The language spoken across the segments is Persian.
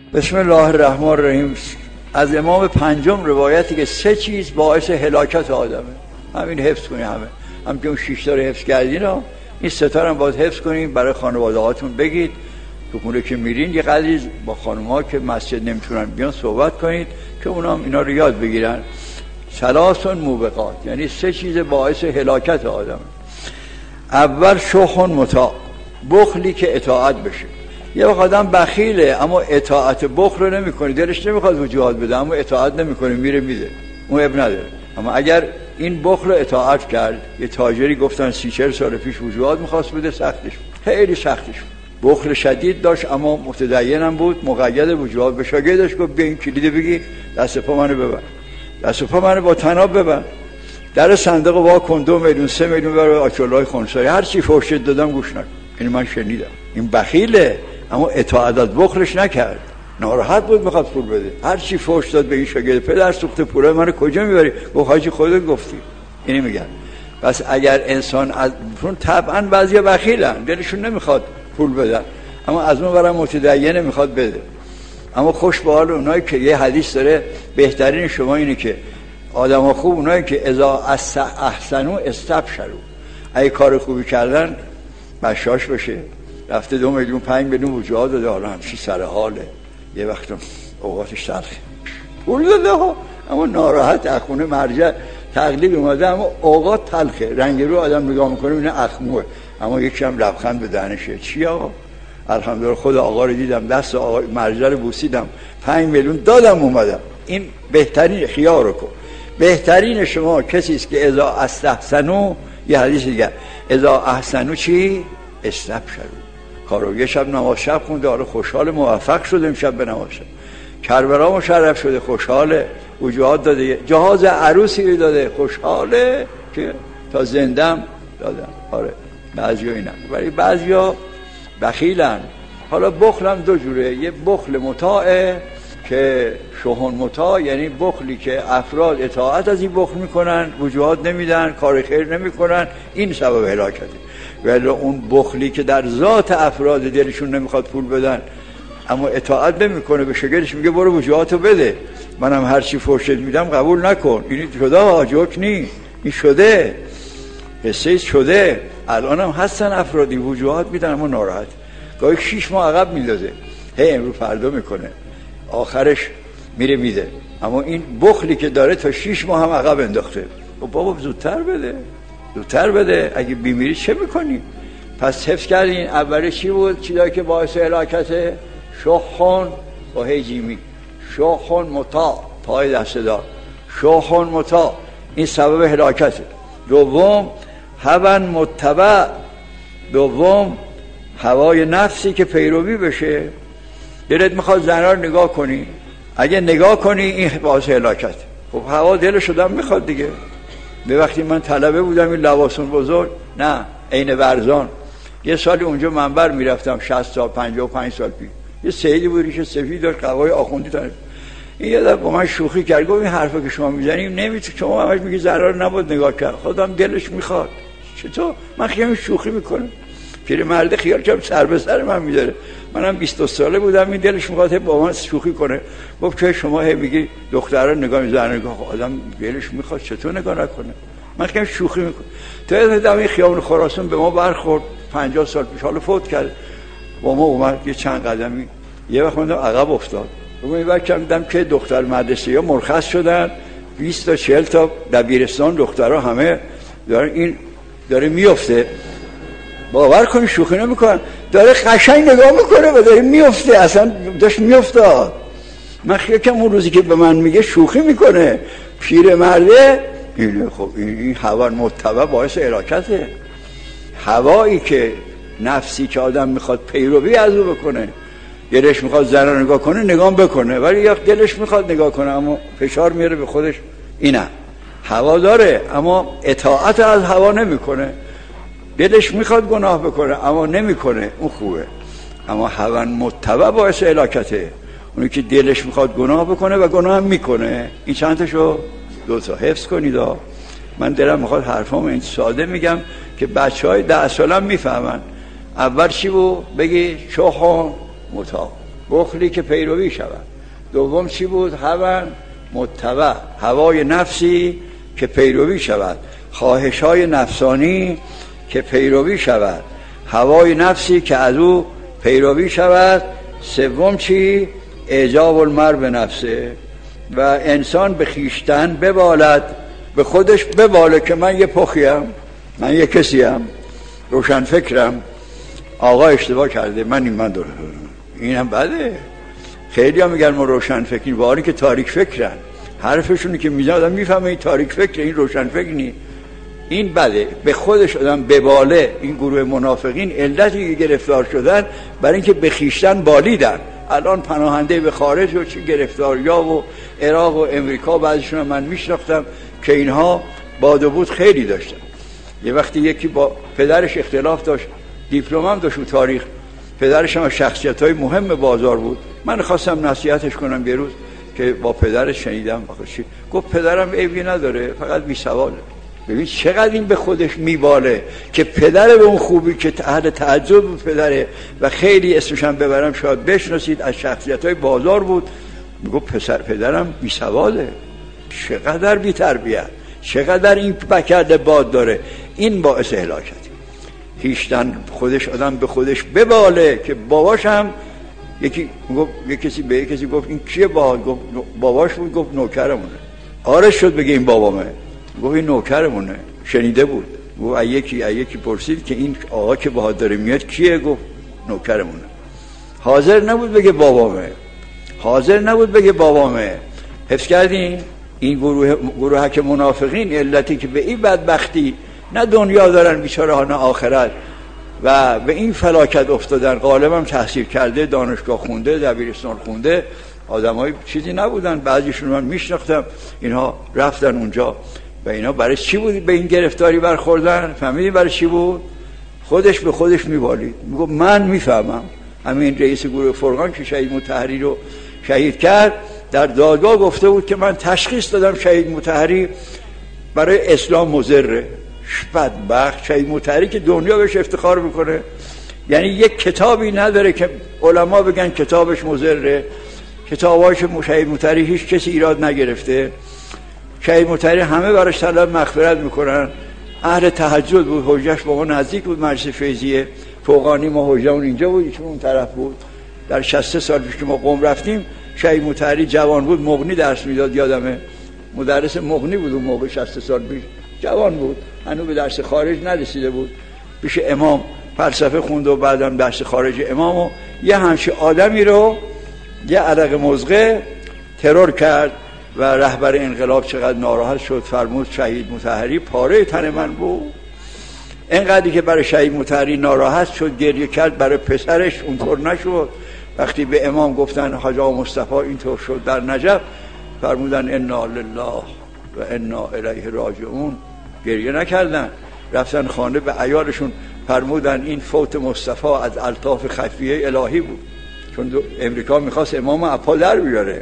بسم الله الرحمن الرحیم. از امام پنجم روایتی که 3 چیز باعث هلاکت آدمه. همین حفظ کنی، هم که اون 6 تا رو حفظ کردین این 3 تا هم باید حفظ کنین، برای خانواده هاتون بگید. تو خونه که میرین یه قدری با خانم‌ها که مسجد نمیتونن بیان صحبت کنید که اونام اینا رو یاد بگیرن. 3 موبقات، یعنی 3 چیز باعث هلاکت آدمه. اول شح مطاع، بخلی که اطاعت بشه. یه وقت آدم بخیله اما اطاعت بخل رو نمی‌کنه، دلش نمیخواد وجوهات بده اما اطاعت نمی‌کنه، میره میده، اون اب نداره. اما اگر این بخل رو اطاعت کرد، یه تاجری گفتن 30-40 سال پیش وجوهات می‌خواست بده، سختش خیلی سختش بخل شدید داشت اما متدینم بود، مقید وجوهات. به شاگردش گفت بیا این کلید بگی دست پا منو ببر، دست پا منو با طناب ببر، در صندوق وا کن 2 میلیون 3 میلیون برای آیت‌الله خنسایی، هر چی فحش دادم گوش نکن. این من شنیدم. این بخیله اما اطاعت از بخلش نکرد، ناراحت بود میخواد پول بده، هر چی فحش داد به این شاگرد، پدر سوخته پول منو کجا میبری؟ گفت حاجی خودت گفتی. اینی میگن. پس اگر انسان از طبعا بعضیا بخیلن، دلشون نمیخواد پول بدن اما از اون ورا متدینه میخواد بده. اما خوش به حال اونایی که یه حدیث داره بهترین شما اینه که آدم‌ها خوب اونایی که اذا احسنوا استبشروا، اگه کار خوبی کردن بشاش بشه. رفته 2 میلیون 5 میلیون وجوهات داده، حالا همچی سر حاله، یه وقت اوقاتش تلخه، پول داده ها اما ناراحت، اخونه مرجع تقلید اومده اما اوقات تلخه، رنگ رو آدم نگاه میکنه اینه اخموه اما یکی هم لبخند به دهنشه. چی آقا؟ الحمدلله خود آقا رو دیدم، دست آقا مرجع رو بوسیدم، 5 میلیون دادم اومدم. این بهترین خیار رو کن. بهترین شما کسی است که اذا استحسنوا، یه حدیث دیگه اذا احسنوا چی؟ استبشروا. کارو یه شب نماز شب خونده، حالا خوشحال موفق شده امشب به نماز شب، کربلا مشرف شده، خوشحاله، وجوهات داده، جهاز عروسی داده، خوشحاله که تا زندم دادم. آره بعضیا اینن، ولی بعضیا بخیلن. حالا بخل هم 2 جوره، یه بخل مطاعه که شحن مطاع، یعنی بخلی که افراد اطاعت از این بخل میکنن، وجوهات نمیدن، کار خیر نمیکنن، این سبب هلاکته. ولی اون بخلی که در ذات افراد دلشون نمیخواد پول بدن اما اطاعت نمیکنه، به شاگردش میگه برو وجوهاتو بده، منم هر چی فرشت میدم قبول نکن. این شده جوک نی، این شده، قصه شده. الان هم هستن افرادی وجوهات میدن اما ناراحت، گاهی 6 ماه عقب میندازه، هی امرو فردا میکنه، آخرش میره میده. اما این بخلی که داره تا 6 ماه هم عقب انداخته. و بابا زودتر بده، زودتر بده، اگه بیمیری چه میکنی؟ پس حفظ کردین. اولی چی بود؟ چیزایی که باعث هلاکته؟ شحن و هیجیمی، شحن مطاع، پای دست دار، شحن مطاع، این سبب هلاکته. دوم هوى متبع، دوم هوای نفسی که پیروی بشه. دلت میخواد زنها رو نگاه کنی، اگه نگاه کنی این باعث هلاکته. خب هوا دل شدم میخواد دیگه. به وقتی من طلبه بودم این لواسون بزرگ، نه عین ورزان، یه سالی اونجا منبر میرفتم 60 سال 55 سال پیش، یه سیدی بود ریش سفید داشت، قوای آخوندی تن. این یه دفعه با من شوخی کرد، گفت این حرفا که شما میزنید نمیتونی، شما همش میگی ضرر نبود نگاه کرد، خودم دلش میخواد. چطور؟ من خیلی شوخی میکنم، پیرمرد خیال کنم سر به سر من میذاره، منم 22 ساله بودم، این دلش میخواد با من شوخی کنه. گفت که شما هی میگی دخترا نگاه میذارن، نگاه آدم دلش میخواد چطور نگاه نکنه؟ من خیلی شوخی میکنم. تا این خیابون خراسان به ما برخورد 50 سال پیش، حالا فوت کرد، با ما اومد یه چند قدمی، یه وقت من عقب افتاد. من وقتی دیدم که دختر مدرسه‌ها مرخص شدن، 20 تا 40 تا دبیرستان دخترها همه دارن، این داره میفته، باور کنی شوخی نمیکنم، داره قشنگ نگاه میکنه و داره میفته، اصلا داشت میافتاد. من خیلی کم اون روزی که به من میگه شوخی میکنه پیرمرده، اینه خب این هوا متبع باعث هلاکته. هوایی که نفسی که آدم میخواد پیروی از او بکنه، دلش میخواد زن رو نگاه کنه نگاه بکنه، ولی یا دلش میخواد نگاه کنه اما فشار میاره به خودش، اینه هوا داره اما اطاعت از هوا نمیکنه، دلش میخواد گناه بکنه اما نمیکنه، اون خوبه. اما هوا متبع باعث هلاکته، اونی که دلش میخواد گناه بکنه و گناه هم میکنه. این چند تاشو 2 تا حفظ کنید. من دلم میخواد حرفامو این ساده میگم که بچهای 10 سالم میفهمن. اول چی بود؟ بگی شحن مطاع، بخلی که پیروی شود. دوم چی بود؟ هوا متبع، هوای نفسی که پیروی شود، خواهش‌های نفسانی که پیروی شود، هوای نفسی که از او پیروی شود. سوم چی؟ اعجاب المرء به نفسه، و انسان به خیشتن ببالد، به خودش بباله که من یه پخیم، من یه کسیم، روشن فکرم، آقا اشتباه کرده، من درست، این هم بده. خیلی هم میگن ما روشن فکریم، واری که تاریک فکرن، حرفشونی که میزنن آدم میفهمه این تاریک فکره، این روشن فکر نی. این بده، به خودش آدم بباله. این گروه منافقین علتی که گرفتار شدن برای اینکه به خیشتن بالیدن. الان پناهنده به خارج و چه گرفتاریا و عراق و امریکا، بعضیشون من میشناختم که اینها باد و بود خیلی داشتن. یه وقتی یکی با پدرش اختلاف داشت، دیپلم هم داشت و تاریخ، پدرش هم شخصیت‌های مهم بازار بود. من خواستم نصیحتش کنم یه روز که با پدرش شنیدم، گفت پدرم عیبی نداره، فقط بی‌سواده. ببین چقدر این به خودش میباله که پدر به اون خوبی که اهل تعجب بود پدره، و خیلی اسمش هم ببرم شاید بشناسید، از شخصیت‌های بازار بود. میگفت پدرم بی‌سواده، چقدر بی‌تربیت، چقدر این بکرد باد داره. این باعث هلاکت. هیچتن خودش آدم به خودش بباله که باباش هم یکی گفت، یک کسی به یک کسی گفت این کیه؟ گفت باباش بود. گفت نوکرمونه. آره شد بگه این بابامه. گفت این نوکرمونه. شنیده بود. گفت یکی پرسید که این آقا که باهات داره میاد کیه؟ گفت نوکرمونه. حاضر نبود بگه بابامه، حاضر نبود بگه بابامه. حفظ کردین؟ این گروه که منافقین علتی که به این بدبختی نه دنیا دارن بیچاره ها نه آخرت و به این فلاکت افتادن. غالبا تحصیل کرده، دانشگاه خونده، دبیرستان خونده، آدمای چیزی نبودن. بعضیشون من میشناختم، اینها رفتن اونجا و اینا برای چی بود به این گرفتاری برخوردن؟ فهمیدین برای چی بود؟ خودش به خودش میبالید. میگه من میفهمم. همین رئیس گروه فرقان که شهید مطهری رو شهید کرد در دادگاه گفته بود که من تشخیص دادم شهید مطهری برای اسلام مضره. بدبخت شهید مطهری که دنیا بهش افتخار میکنه، یعنی یک کتابی نداره که علما بگن کتابش مضره. کتاباش شهید مطهری هیچ کسی ایراد نگرفته. شهید مطهری همه براش طلب مغفرت میکنن. اهل تهجد بود، حجش با ما نزدیک بود. مجلس فیضیه فوقانی، ما حجمون اینجا بود، ایشون اون طرف بود. در 63 سال پیش که ما قم رفتیم شهید مطهری جوان بود، مغنی درس میداد. یادمه مدرس مغنی بود اون موقع، 63 سال پیش جوان بود، هنوز به درس خارج نرسیده بود. پیش امام فلسفه خوند و بعدم درس خارج امام. و یه همچین آدمی رو یه عرق مزغه ترور کرد و رهبر انقلاب چقدر ناراحت شد، فرمود شهید مطهری پاره تن من بود. اینقدری که برای شهید مطهری ناراحت شد، گریه کرد. برای پسرش اونطور نشد. وقتی به امام گفتن حاج آقا مصطفی اینطور شد در نجف، فرمودن انا لله و انا الیه راجعون. گریه نکردن، رفتن خانه به عیالشون فرمودن این فوت مصطفی از الطاف خفیه الهی بود، چون امریکا میخواست امام اپا در بیاره.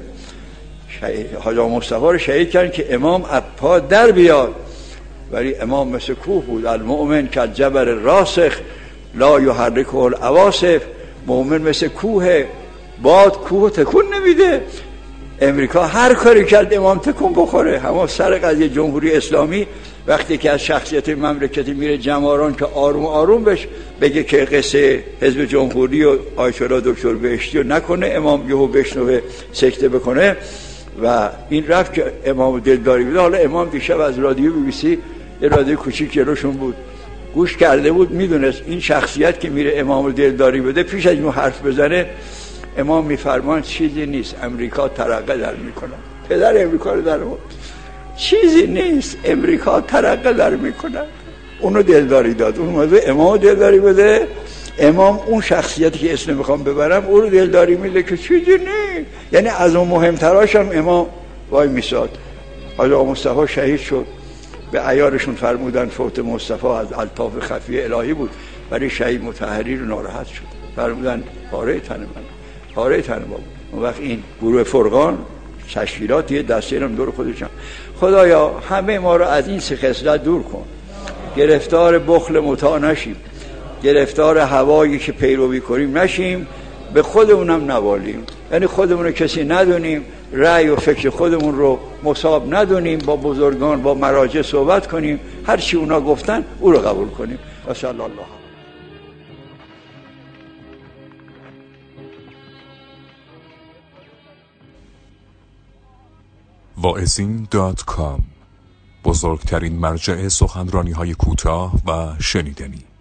حاج آقا مصطفی رو شهید کردن که امام اپا در بیاد، ولی امام مثل کوه بود. المؤمن کالجبل الراسخ لا یحرکه العواصف. مؤمن مثل کوه، باد کوه تکون نمیده. امریکا هر کاری کرد امام تکون بخوره. همه سر قضیه جمهوری اسلامی وقتی که از شخصیت مملکتی میره جماران که آروم آروم بهش بگه که قصه حزب جمهوری و آیت الله دکتر بهشتی رو نکنه، امام یهو بشنوه سکته بکنه. و این رفت که امام دلداری بود. حالا امام دیشب از رادیو BBC، یه رادیو کوچیک جلوشون بود، گوش کرده بود، میدونست این شخصیت که میره امام دلداری بده پیش از اینو حرف بزنه امام میفرمان چیزی نیست، امریکا ترقه در میکنه. پدر امریکا رو در بود، چیزی نیست، امریکا ترقه در میکنه. اونو دلداری داد، اون موضوع امام دلداری بده. امام اون شخصیتی که اسم میخوام ببرم اون رو دلداری میده که چیزی نیست. یعنی از اون مهمتراش هم امام وای میساد. حاج آقا مصطفی شهید شد، به عیارشون فرمودن فوت مصطفی از الطاف خفیه الهی بود، ولی شهید مطهری رو ناراحت شد، فرمودن پاره تن من، پاره تن بابا. اون وقت این گروه فرقان تشکیلات یه دسته هم دور خودشان. خدایا همه ما رو از این سه خصلت دور کن، گرفتار بخل متاع نشیم، گرفتار هوایی که پیروی کنیم نشیم، به خودمونم نوالیم، یعنی خودمون رو کسی ندونیم، رأی و فکر خودمون رو مصاب ندونیم، با بزرگان با مراجع صحبت کنیم، هر چی اونا گفتن او رو قبول کنیم. و صلی الله. واعظین.com، بزرگترین مرجع سخنرانی‌های کوتاه و شنیدنی.